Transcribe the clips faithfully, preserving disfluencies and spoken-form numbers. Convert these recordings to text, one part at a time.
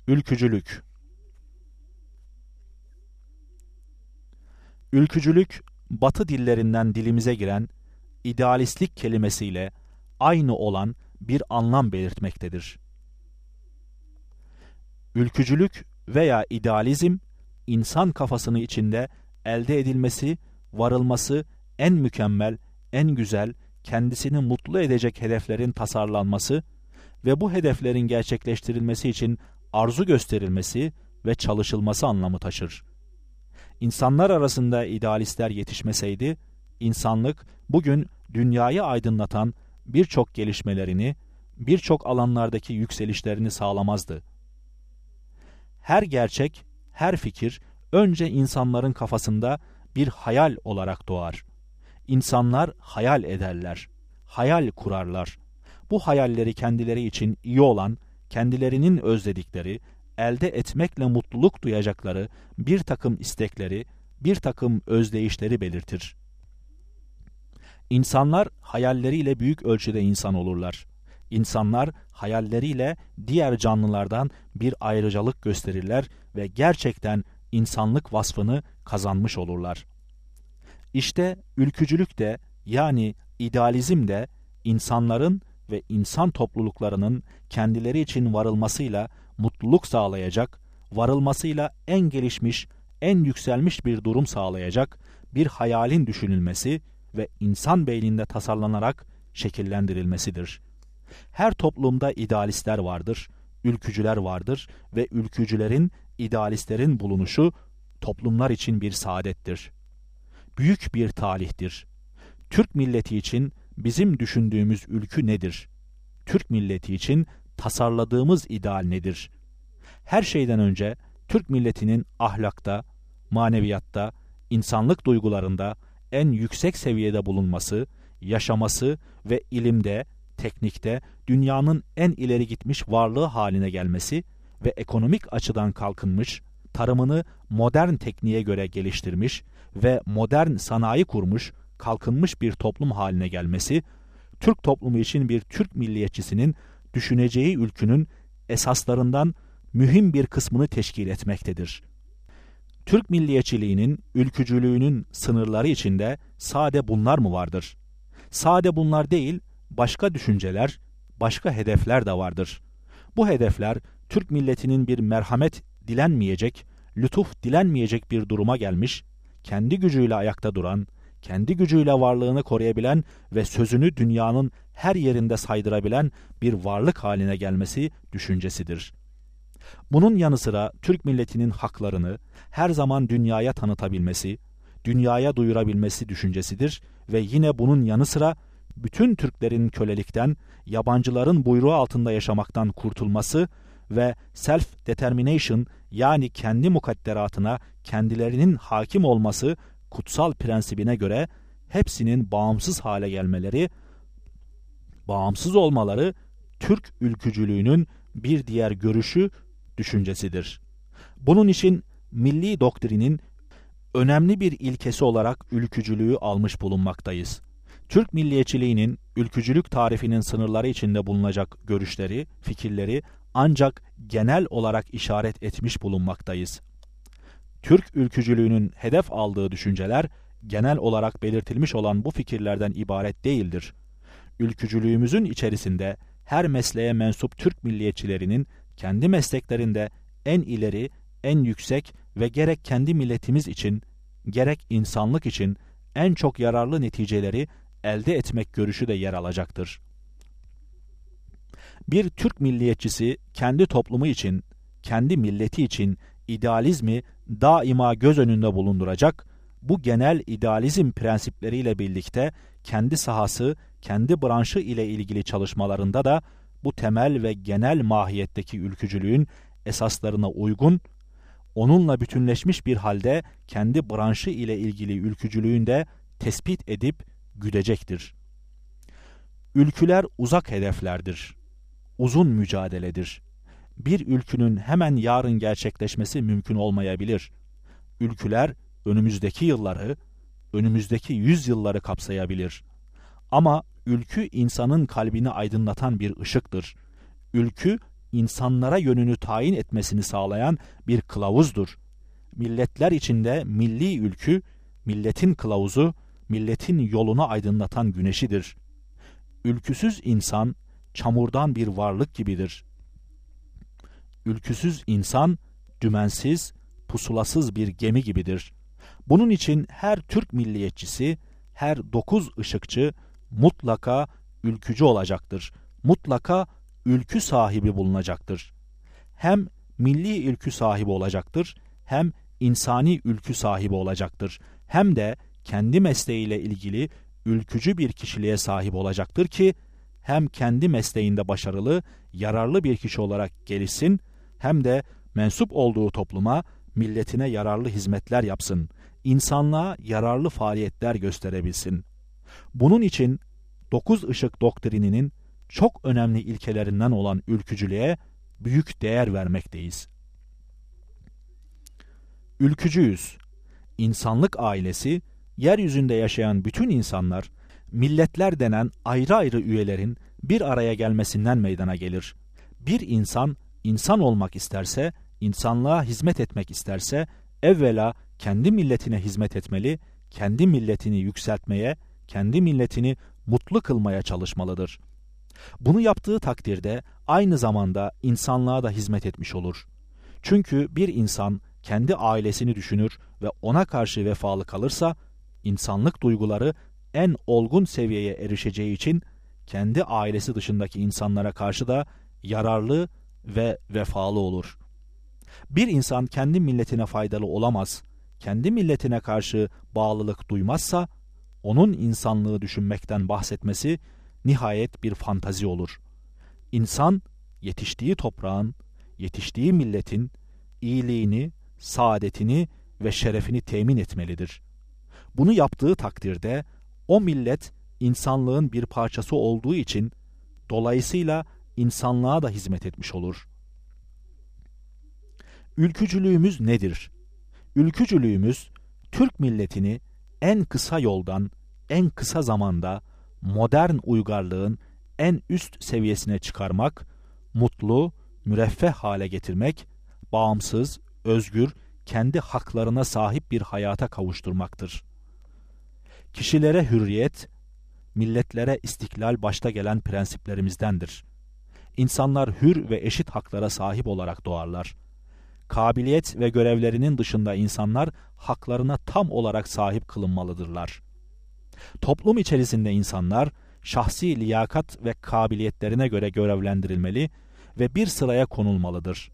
Ülkücülük. Ülkücülük, Batı dillerinden dilimize giren idealistlik kelimesiyle aynı olan bir anlam belirtmektedir. Ülkücülük veya idealizm, insan kafasını içinde elde edilmesi, varılması, en mükemmel, en güzel, kendisini mutlu edecek hedeflerin tasarlanması ve bu hedeflerin gerçekleştirilmesi için arzu gösterilmesi ve çalışılması anlamı taşır. İnsanlar arasında idealistler yetişmeseydi, insanlık bugün dünyayı aydınlatan birçok gelişmelerini, birçok alanlardaki yükselişlerini sağlamazdı. Her gerçek, her fikir önce insanların kafasında bir hayal olarak doğar. İnsanlar hayal ederler, hayal kurarlar. Bu hayalleri kendileri için iyi olan, kendilerinin özledikleri, elde etmekle mutluluk duyacakları bir takım istekleri, bir takım özdeyişleri belirtir. İnsanlar hayalleriyle büyük ölçüde insan olurlar. İnsanlar hayalleriyle diğer canlılardan bir ayrıcalık gösterirler ve gerçekten insanlık vasfını kazanmış olurlar. İşte ülkücülük de, yani idealizm de insanların ve insan topluluklarının kendileri için varılmasıyla mutluluk sağlayacak, varılmasıyla en gelişmiş, en yükselmiş bir durum sağlayacak bir hayalin düşünülmesi ve insan beyninde tasarlanarak şekillendirilmesidir. Her toplumda idealistler vardır, ülkücüler vardır ve ülkücülerin, idealistlerin bulunuşu toplumlar için bir saadettir. Büyük bir talihtir. Türk milleti için bizim düşündüğümüz ülkü nedir? Türk milleti için tasarladığımız ideal nedir? Her şeyden önce Türk milletinin ahlakta, maneviyatta, insanlık duygularında en yüksek seviyede bulunması, yaşaması ve ilimde, teknikte dünyanın en ileri gitmiş varlığı haline gelmesi ve ekonomik açıdan kalkınmış, tarımını modern tekniğe göre geliştirmiş ve modern sanayi kurmuş, kalkınmış bir toplum haline gelmesi, Türk toplumu için bir Türk milliyetçisinin düşüneceği ülkünün esaslarından mühim bir kısmını teşkil etmektedir. Türk milliyetçiliğinin, ülkücülüğünün sınırları içinde sade bunlar mı vardır? Sade bunlar değil, başka düşünceler, başka hedefler de vardır. Bu hedefler, Türk milletinin bir merhamet dilenmeyecek, lütuf dilenmeyecek bir duruma gelmiş, kendi gücüyle ayakta duran, kendi gücüyle varlığını koruyabilen ve sözünü dünyanın her yerinde saydırabilen bir varlık haline gelmesi düşüncesidir. Bunun yanı sıra Türk milletinin haklarını her zaman dünyaya tanıtabilmesi, dünyaya duyurabilmesi düşüncesidir ve yine bunun yanı sıra bütün Türklerin kölelikten, yabancıların buyruğu altında yaşamaktan kurtulması ve self-determination, yani kendi mukadderatına kendilerinin hakim olması kutsal prensibine göre hepsinin bağımsız hale gelmeleri, bağımsız olmaları Türk ülkücülüğünün bir diğer görüşü, düşüncesidir. Bunun için milli doktrinin önemli bir ilkesi olarak ülkücülüğü almış bulunmaktayız. Türk milliyetçiliğinin ülkücülük tarifinin sınırları içinde bulunacak görüşleri, fikirleri ancak genel olarak işaret etmiş bulunmaktayız. Türk ülkücülüğünün hedef aldığı düşünceler genel olarak belirtilmiş olan bu fikirlerden ibaret değildir. Ülkücülüğümüzün içerisinde her mesleğe mensup Türk milliyetçilerinin kendi mesleklerinde en ileri, en yüksek ve gerek kendi milletimiz için, gerek insanlık için en çok yararlı neticeleri elde etmek görüşü de yer alacaktır. Bir Türk milliyetçisi kendi toplumu için, kendi milleti için idealizmi daima göz önünde bulunduracak, bu genel idealizm prensipleriyle birlikte kendi sahası, kendi branşı ile ilgili çalışmalarında da bu temel ve genel mahiyetteki ülkücülüğün esaslarına uygun, onunla bütünleşmiş bir halde kendi branşı ile ilgili ülkücülüğün de tespit edip güdecektir. Ülküler uzak hedeflerdir, uzun mücadeledir. Bir ülkünün hemen yarın gerçekleşmesi mümkün olmayabilir. Ülküler önümüzdeki yılları, önümüzdeki yüzyılları kapsayabilir. Ama ülkü insanın kalbini aydınlatan bir ışıktır. Ülkü insanlara yönünü tayin etmesini sağlayan bir kılavuzdur. Milletler içinde milli ülkü, milletin kılavuzu, milletin yolunu aydınlatan güneşidir. Ülküsüz insan, çamurdan bir varlık gibidir. Ülküsüz insan, dümensiz, pusulasız bir gemi gibidir. Bunun için her Türk milliyetçisi, her dokuz ışıkçı mutlaka ülkücü olacaktır. Mutlaka ülkü sahibi bulunacaktır. Hem milli ülkü sahibi olacaktır, hem insani ülkü sahibi olacaktır. Hem de kendi mesleğiyle ilgili ülkücü bir kişiliğe sahip olacaktır ki, hem kendi mesleğinde başarılı, yararlı bir kişi olarak gelişsin, hem de mensup olduğu topluma, milletine yararlı hizmetler yapsın, insanlığa yararlı faaliyetler gösterebilsin. Bunun için dokuz ışık doktrininin çok önemli ilkelerinden olan ülkücülüğe büyük değer vermekteyiz. Ülkücüyüz. İnsanlık ailesi, yeryüzünde yaşayan bütün insanlar, milletler denen ayrı ayrı üyelerin bir araya gelmesinden meydana gelir. Bir insan, insan olmak isterse, insanlığa hizmet etmek isterse, evvela kendi milletine hizmet etmeli, kendi milletini yükseltmeye, kendi milletini mutlu kılmaya çalışmalıdır. Bunu yaptığı takdirde aynı zamanda insanlığa da hizmet etmiş olur. Çünkü bir insan kendi ailesini düşünür ve ona karşı vefalı kalırsa, insanlık duyguları en olgun seviyeye erişeceği için kendi ailesi dışındaki insanlara karşı da yararlı ve vefalı olur. Bir insan kendi milletine faydalı olamaz, kendi milletine karşı bağlılık duymazsa, onun insanlığı düşünmekten bahsetmesi nihayet bir fantazi olur. İnsan, yetiştiği toprağın, yetiştiği milletin iyiliğini, saadetini ve şerefini temin etmelidir. Bunu yaptığı takdirde o millet insanlığın bir parçası olduğu için dolayısıyla insanlığa da hizmet etmiş olur. Ülkücülüğümüz nedir? Ülkücülüğümüz, Türk milletini en kısa yoldan, en kısa zamanda modern uygarlığın en üst seviyesine çıkarmak, mutlu, müreffeh hale getirmek, bağımsız, özgür, kendi haklarına sahip bir hayata kavuşturmaktır. Kişilere hürriyet, milletlere istiklal başta gelen prensiplerimizdendir. İnsanlar hür ve eşit haklara sahip olarak doğarlar. Kabiliyet ve görevlerinin dışında insanlar haklarına tam olarak sahip kılınmalıdırlar. Toplum içerisinde insanlar şahsi liyakat ve kabiliyetlerine göre görevlendirilmeli ve bir sıraya konulmalıdır.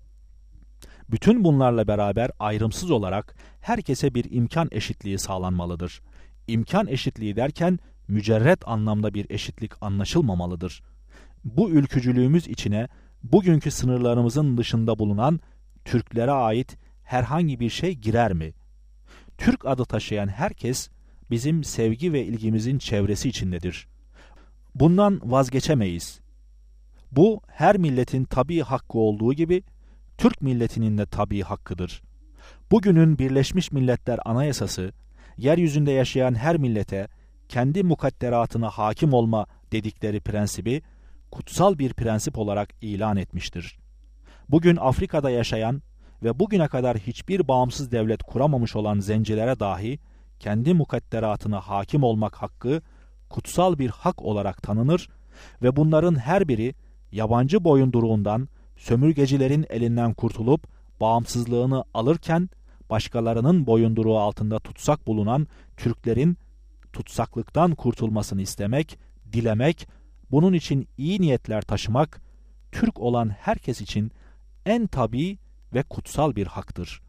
Bütün bunlarla beraber ayrımsız olarak herkese bir imkan eşitliği sağlanmalıdır. İmkan eşitliği derken mücerret anlamda bir eşitlik anlaşılmamalıdır. Bu ülkücülüğümüz içine bugünkü sınırlarımızın dışında bulunan Türklere ait herhangi bir şey girer mi? Türk adı taşıyan herkes bizim sevgi ve ilgimizin çevresi içindedir. Bundan vazgeçemeyiz. Bu her milletin tabii hakkı olduğu gibi Türk milletinin de tabii hakkıdır. Bugünün Birleşmiş Milletler Anayasası, yeryüzünde yaşayan her millete kendi mukadderatına hakim olma dedikleri prensibi kutsal bir prensip olarak ilan etmiştir. Bugün Afrika'da yaşayan ve bugüne kadar hiçbir bağımsız devlet kuramamış olan zencilere dahi kendi mukadderatına hakim olmak hakkı kutsal bir hak olarak tanınır ve bunların her biri yabancı boyunduruğundan, sömürgecilerin elinden kurtulup bağımsızlığını alırken başkalarının boyunduruğu altında tutsak bulunan Türklerin tutsaklıktan kurtulmasını istemek, dilemek, bunun için iyi niyetler taşımak, Türk olan herkes için en tabii ve kutsal bir haktır.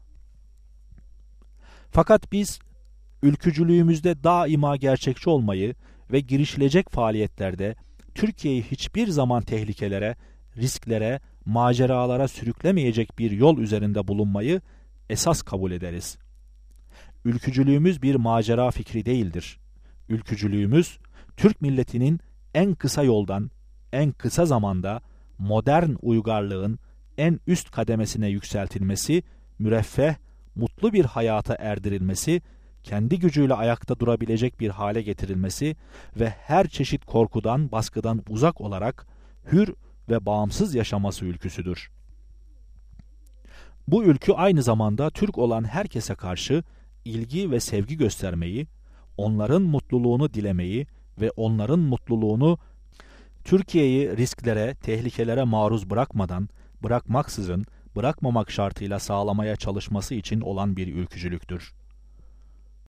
Fakat biz ülkücülüğümüzde daima gerçekçi olmayı ve girişilecek faaliyetlerde Türkiye'yi hiçbir zaman tehlikelere, risklere, maceralara sürüklemeyecek bir yol üzerinde bulunmayı esas kabul ederiz. Ülkücülüğümüz bir macera fikri değildir. Ülkücülüğümüz, Türk milletinin en kısa yoldan, en kısa zamanda modern uygarlığın en üst kademesine yükseltilmesi, müreffeh, mutlu bir hayata erdirilmesi, kendi gücüyle ayakta durabilecek bir hale getirilmesi ve her çeşit korkudan, baskıdan uzak olarak hür ve bağımsız yaşaması ülküsüdür. Bu ülkü aynı zamanda Türk olan herkese karşı ilgi ve sevgi göstermeyi, onların mutluluğunu dilemeyi ve onların mutluluğunu Türkiye'yi risklere, tehlikelere maruz bırakmadan, bırakmaksızın, bırakmamak şartıyla sağlamaya çalışması için olan bir ülkücülüktür.